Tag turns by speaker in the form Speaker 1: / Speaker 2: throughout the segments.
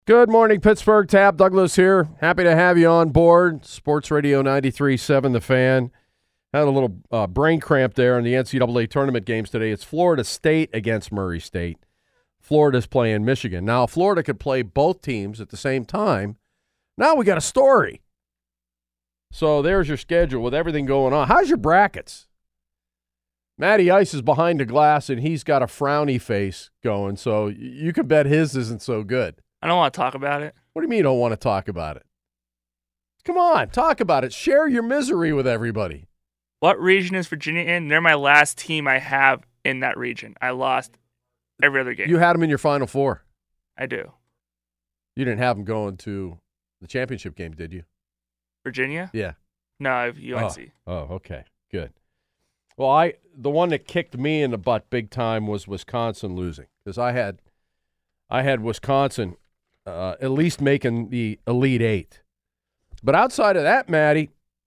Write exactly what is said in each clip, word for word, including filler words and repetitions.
Speaker 1: Good morning, Pittsburgh. Tab Douglas here. Happy to have you on board. Sports Radio ninety-three point seven, The Fan. Had a little uh, brain cramp there in the N C double A tournament games today. It's Florida State against Murray State. Florida's playing Michigan. Now, if Florida could play both teams at the same time, now we got a story. So there's your schedule with everything going on. How's your brackets? Matty Ice is behind the glass, and he's got a frowny face going, so you can bet his isn't so good.
Speaker 2: I don't want to talk about it.
Speaker 1: What do you mean you don't want to talk about it? Come on, talk about it. Share your misery with everybody.
Speaker 2: What region is Virginia in? They're my last team I have in that region. I lost every other game.
Speaker 1: You had them in your Final Four.
Speaker 2: I do.
Speaker 1: You didn't have them going to the championship game, did you?
Speaker 2: Virginia?
Speaker 1: Yeah.
Speaker 2: No, I have U N C.
Speaker 1: Oh, oh, okay, good. Well, I the one that kicked me in the butt big time was Wisconsin losing, because I had, I had Wisconsin uh, at least making the Elite Eight. But outside of that, Matty,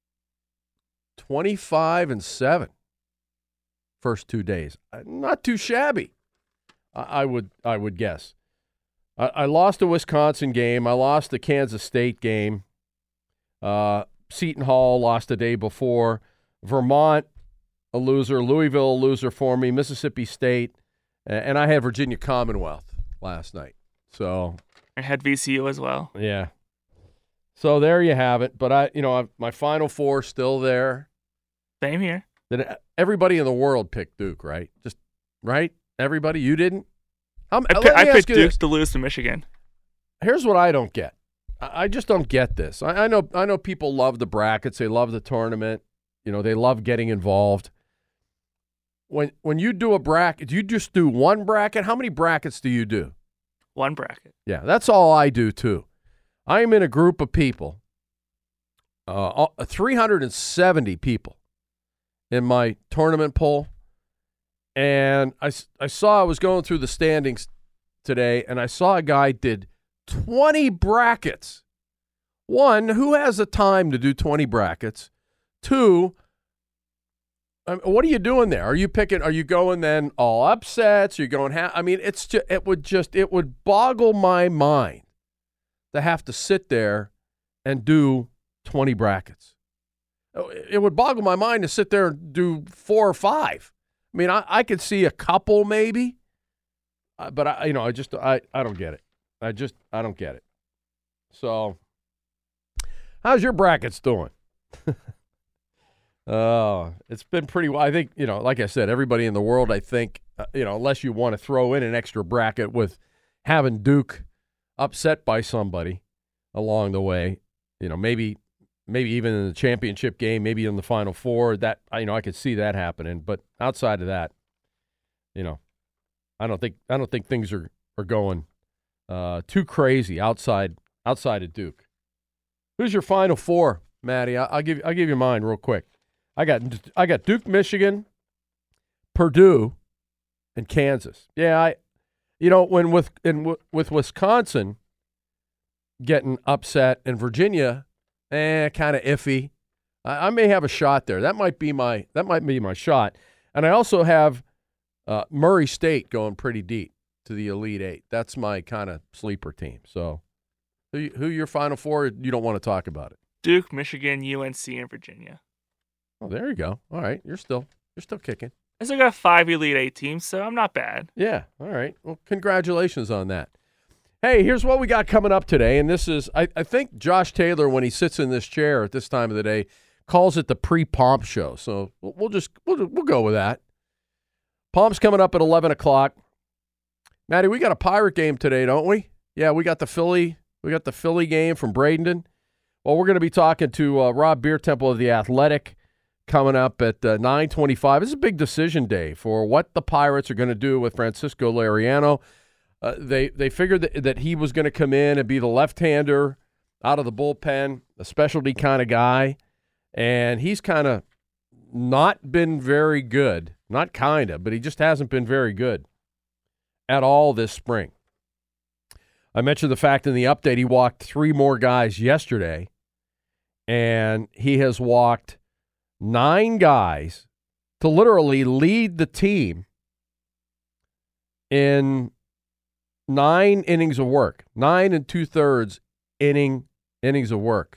Speaker 1: twenty-five and seven first two days. Not too shabby, I, I would I would guess. I, I lost a Wisconsin game. I lost the Kansas State game. Uh, Seton Hall lost the day before. Vermont, a loser. Louisville, a loser for me. Mississippi State. And I had Virginia Commonwealth last night. So
Speaker 2: I had V C U as well.
Speaker 1: Yeah. So there you have it. But I, you know, I, my Final Four still there.
Speaker 2: Same here.
Speaker 1: That everybody in the world picked Duke, right? Just right. Everybody, you didn't. I'm,
Speaker 2: I,
Speaker 1: let
Speaker 2: pi-
Speaker 1: me
Speaker 2: I
Speaker 1: ask
Speaker 2: picked
Speaker 1: you
Speaker 2: Duke
Speaker 1: this.
Speaker 2: to lose to Michigan.
Speaker 1: Here's what I don't get. I, I just don't get this. I, I know. I know people love the brackets. They love the tournament. You know, they love getting involved. When when you do a bracket, do you just do one bracket? How many brackets do you do?
Speaker 2: One bracket.
Speaker 1: Yeah, that's all I do too. I am in a group of people, uh, three hundred seventy people in my tournament poll, and I, I saw I was going through the standings today, and I saw a guy did twenty brackets. One, who has the time to do twenty brackets? Two, I mean, what are you doing there? Are you picking? Are you going then all upsets? Are you going? Ha- I mean, it's just, it would just it would boggle my mind to have to sit there and do twenty brackets. It would boggle my mind to sit there and do four or five. I mean, I, I could see a couple maybe, uh, but I you know I just I I don't get it. I just I don't get it. So, how's your brackets doing? Oh, it's been pretty well. I think, you know, like I said, everybody in the world, I think, uh, you know, unless you want to throw in an extra bracket with having Duke upset by somebody along the way, you know, maybe maybe even in the championship game, maybe in the Final Four, that, you know, I could see that happening. But outside of that, you know, I don't think I don't think things are, are going uh, too crazy outside outside of Duke. Who's your Final Four, Matty? I, I'll give I'll give you mine real quick. I got I got Duke, Michigan, Purdue, and Kansas. Yeah, I, you know, when with in with Wisconsin getting upset and Virginia, eh, kind of iffy. I, I may have a shot there. That might be my that might be my shot. And I also have uh, Murray State going pretty deep to the Elite Eight. That's my kind of sleeper team. So, who who your Final Four? You don't want to talk about it.
Speaker 2: Duke, Michigan, U N C, and Virginia.
Speaker 1: Oh, there you go. All right, you're still you're still kicking.
Speaker 2: I still got five Elite Eight teams, so I'm not bad.
Speaker 1: Yeah. All right. Well, congratulations on that. Hey, here's what we got coming up today, and this is I, I think Josh Taylor, when he sits in this chair at this time of the day, calls it the pre-Pomp show. So we'll, we'll just we'll we'll go with that. Pomp's coming up at eleven o'clock. Matty, we got a Pirate game today, don't we? Yeah, we got the Philly we got the Philly game from Bradenton. Well, we're going to be talking to uh, Rob Biertemple of The Athletic coming up at uh, nine twenty-five. This is a big decision day for what the Pirates are going to do with Francisco Liriano. Uh, they they figured that, that he was going to come in and be the left-hander out of the bullpen, a specialty kind of guy, and he's kind of not been very good. Not kind of, but he just hasn't been very good at all this spring. I mentioned the fact in the update he walked three more guys yesterday, and he has walked nine guys to literally lead the team in nine innings of work, nine and two thirds inning innings of work.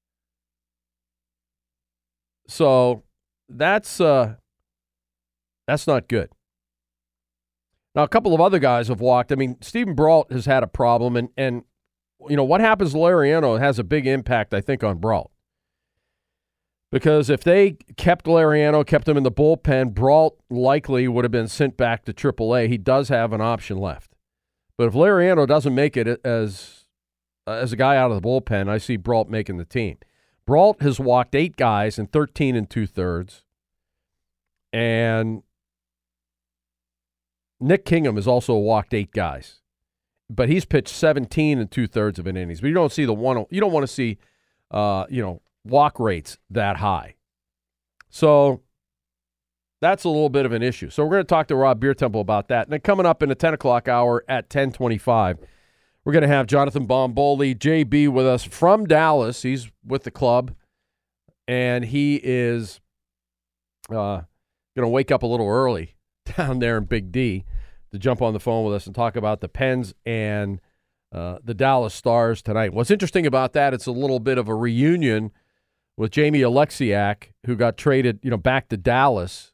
Speaker 1: So that's uh, that's not good. Now, a couple of other guys have walked. I mean, Stephen Brault has had a problem, and, and you know, what happens to Laureano has a big impact, I think, on Brault. Because if they kept Laureano, kept him in the bullpen, Brault likely would have been sent back to triple A. He does have an option left. But if Laureano doesn't make it as, uh, as a guy out of the bullpen, I see Brault making the team. Brault has walked eight guys in thirteen and two-thirds. And Nick Kingham has also walked eight guys, but he's pitched seventeen and two thirds of an innings. But you don't see the one. You don't want to see, uh, you know, walk rates that high. So that's a little bit of an issue. So we're going to talk to Rob Biertemple about that. And then coming up in the ten o'clock hour at ten twenty-five, we're going to have Jonathan Bomboli, J B, with us from Dallas. He's with the club, and he is uh, going to wake up a little early down there in Big D to jump on the phone with us and talk about the Pens and uh, the Dallas Stars tonight. What's interesting about that, it's a little bit of a reunion with Jamie Alexiak, who got traded, you know, back to Dallas.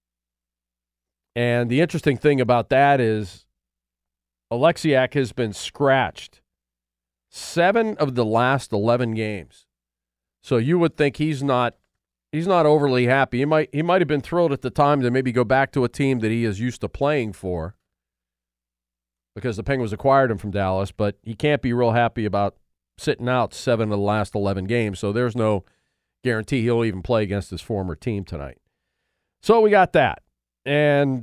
Speaker 1: And the interesting thing about that is Alexiak has been scratched seven of the last eleven games. So you would think he's not He's not overly happy. He might he might have been thrilled at the time to maybe go back to a team that he is used to playing for because the Penguins acquired him from Dallas, but he can't be real happy about sitting out seven of the last eleven games, so there's no guarantee he'll even play against his former team tonight. So we got that. And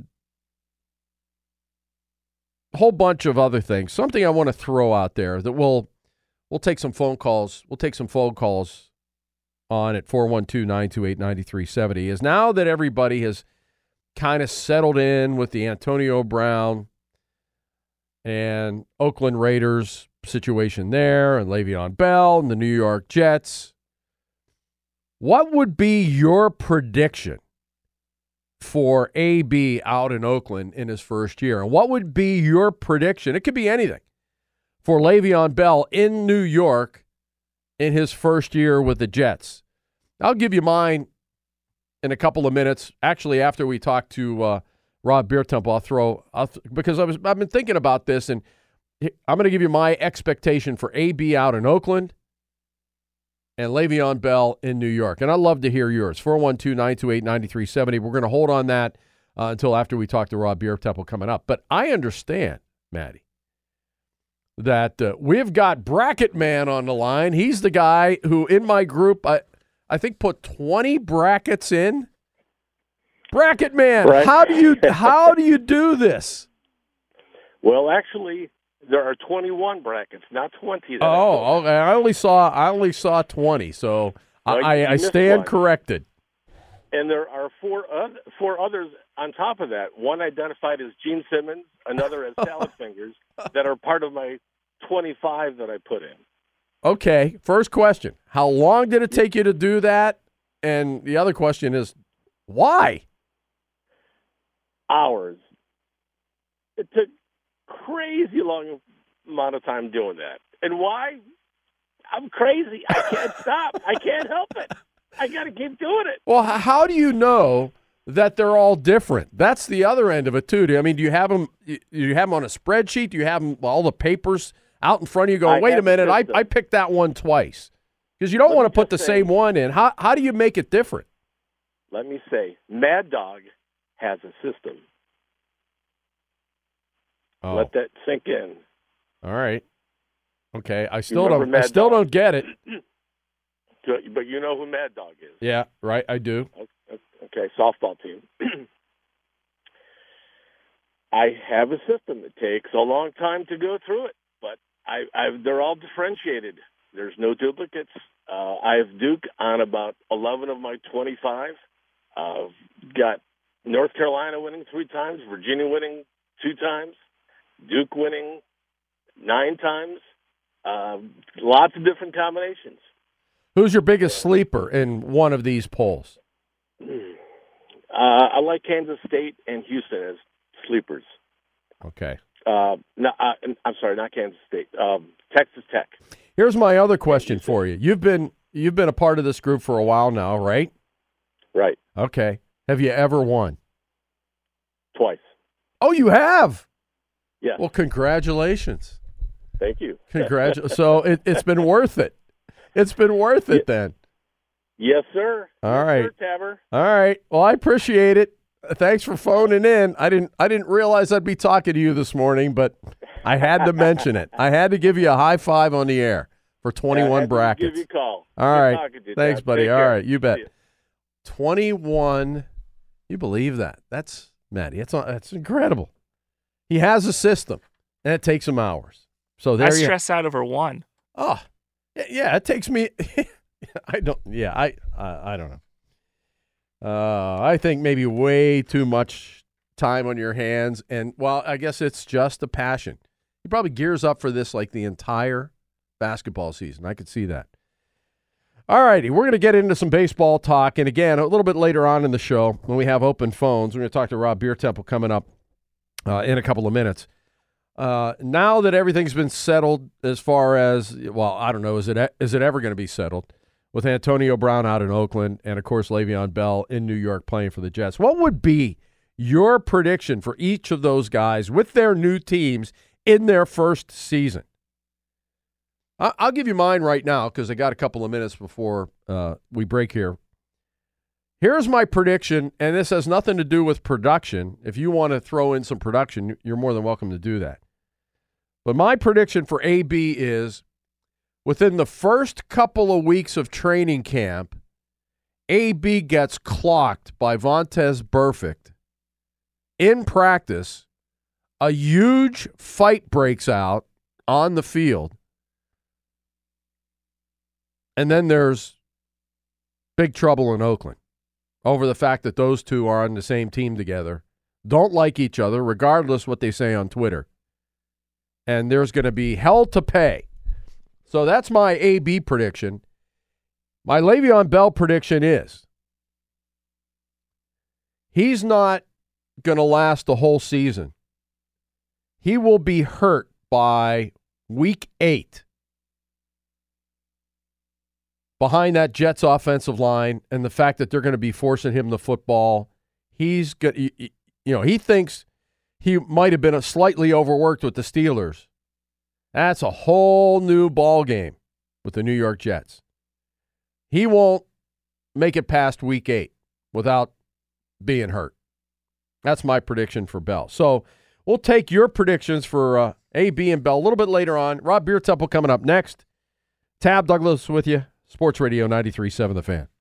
Speaker 1: a whole bunch of other things. Something I want to throw out there that we'll we'll take some phone calls. We'll take some phone calls on at four one two, nine two eight, nine three seven zero is now that everybody has kind of settled in with the Antonio Brown and Oakland Raiders situation there and Le'Veon Bell and the New York Jets. What would be your prediction for A B out in Oakland in his first year? And what would be your prediction? It could be anything for Le'Veon Bell in New York in his first year with the Jets. I'll give you mine in a couple of minutes. Actually, after we talk to uh, Rob Biertemple, I'll throw I'll th- because I was I've been thinking about this, and I'm going to give you my expectation for A B out in Oakland and Le'Veon Bell in New York. And I'd love to hear yours. four one two, nine two eight, nine three seven zero. We're going to hold on that uh, until after we talk to Rob Biertemple coming up. But I understand, Maddie, that uh, we've got Bracket Man on the line. He's the guy who, in my group, I, I think put twenty brackets in. Bracket Man,
Speaker 3: Right.
Speaker 1: how do you how do you do this?
Speaker 3: Well, actually, there are twenty-one brackets, not twenty. That I
Speaker 1: Oh, okay. I only saw I only saw twenty, so
Speaker 3: Well,
Speaker 1: I,
Speaker 3: you
Speaker 1: I
Speaker 3: missed
Speaker 1: stand
Speaker 3: one.
Speaker 1: corrected.
Speaker 3: And there are four other, four others on top of that. One identified as Gene Simmons, another as Salad Fingers, that are part of my twenty-five that I put in.
Speaker 1: Okay, first question. How long did it take you to do that? And the other question is, why?
Speaker 3: Hours. It took crazy long amount of time doing that. And why? I'm crazy. I can't stop. I can't help it. I got to keep doing it.
Speaker 1: Well, h- how do you know that they're all different? That's the other end of it, too. Do- I mean, do you have them, do you have them on a spreadsheet? Do you have them, all the papers out in front of you going,
Speaker 3: I
Speaker 1: wait a
Speaker 3: have
Speaker 1: minute, I,
Speaker 3: system.
Speaker 1: I picked that one twice? Because you don't
Speaker 3: Let
Speaker 1: want
Speaker 3: me
Speaker 1: to put the
Speaker 3: just say-
Speaker 1: same one in. How, how do you make it different?
Speaker 3: Let me say, Mad Dog has a system.
Speaker 1: Oh,
Speaker 3: Let that sink in.
Speaker 1: all right. Okay, I still
Speaker 3: remember
Speaker 1: don't I
Speaker 3: Mad
Speaker 1: still
Speaker 3: Dog?
Speaker 1: don't get it.
Speaker 3: But you know who Mad Dog is.
Speaker 1: Yeah, right, I do.
Speaker 3: Okay, softball team. I have a system. It takes a long time to go through it, but I, I've, they're all differentiated. There's no duplicates. Uh, I have Duke on about eleven of my twenty-five. I've got North Carolina winning three times, Virginia winning two times, Duke winning nine times. Uh, lots of different combinations.
Speaker 1: Who's your biggest sleeper in one of these polls?
Speaker 3: Uh, I like Kansas State and Houston as sleepers.
Speaker 1: Okay.
Speaker 3: Uh, no, uh, I'm sorry, not Kansas State. Um, Texas Tech.
Speaker 1: Here's my other question for you. You've been you've been a part of this group for a while now, right?
Speaker 3: Right.
Speaker 1: Okay. Have you ever won?
Speaker 3: Twice.
Speaker 1: Oh, you have?
Speaker 3: Yeah.
Speaker 1: Well, congratulations.
Speaker 3: Thank you.
Speaker 1: Congratulations. So it, it's been worth it. It's been worth it then.
Speaker 3: Yes, sir.
Speaker 1: All
Speaker 3: yes,
Speaker 1: right.
Speaker 3: Sir, Tabber.
Speaker 1: All right. Well, I appreciate it. Thanks for phoning in. I didn't I didn't realize I'd be talking to you this morning, but I had to mention it. I had to give you a high five on the air for twenty-one
Speaker 3: I had
Speaker 1: brackets.
Speaker 3: To give you a call.
Speaker 1: All
Speaker 3: Good
Speaker 1: right.
Speaker 3: talking to you,
Speaker 1: Thanks,
Speaker 3: Tab.
Speaker 1: buddy.
Speaker 3: Take
Speaker 1: All
Speaker 3: care.
Speaker 1: right. You bet.
Speaker 3: See ya.
Speaker 1: twenty-one. You believe that? That's Maddie. That's that's incredible. He has a system, and it takes him hours. So there
Speaker 2: I
Speaker 1: you
Speaker 2: stress out over one.
Speaker 1: Oh, yeah. It takes me. I don't. Yeah. I. I, I don't know. Uh, I think maybe way too much time on your hands, and well, I guess it's just a passion. He probably gears up for this like the entire basketball season. I could see that. All righty, we're going to get into some baseball talk, and again, a little bit later on in the show when we have open phones, we're going to talk to Rob Biertemple coming up uh, in a couple of minutes. Uh, now that everything's been settled, as far as well, I don't know, is it is it ever going to be settled? With Antonio Brown out in Oakland and, of course, Le'Veon Bell in New York playing for the Jets. What would be your prediction for each of those guys with their new teams in their first season? I- I'll give you mine right now because I got a couple of minutes before uh, we break here. Here's my prediction, and this has nothing to do with production. If you want to throw in some production, you're more than welcome to do that. But my prediction for A B is, within the first couple of weeks of training camp, A B gets clocked by Vontaze Burfict in practice. A huge fight breaks out on the field. And then there's big trouble in Oakland over the fact that those two are on the same team together, don't like each other, regardless what they say on Twitter. And there's going to be hell to pay. So that's my A B prediction. My Le'Veon Bell prediction is he's not going to last the whole season. He will be hurt by week eight behind that Jets offensive line and the fact that they're going to be forcing him the football. He's good. You know, he thinks he might have been a slightly overworked with the Steelers. That's a whole new ball game with the New York Jets. He won't make it past week eight without being hurt. That's my prediction for Bell. So we'll take your predictions for uh, A B and Bell a little bit later on. Rob Biertemple coming up next. Tab Douglas with you. Sports Radio ninety-three point seven The Fan.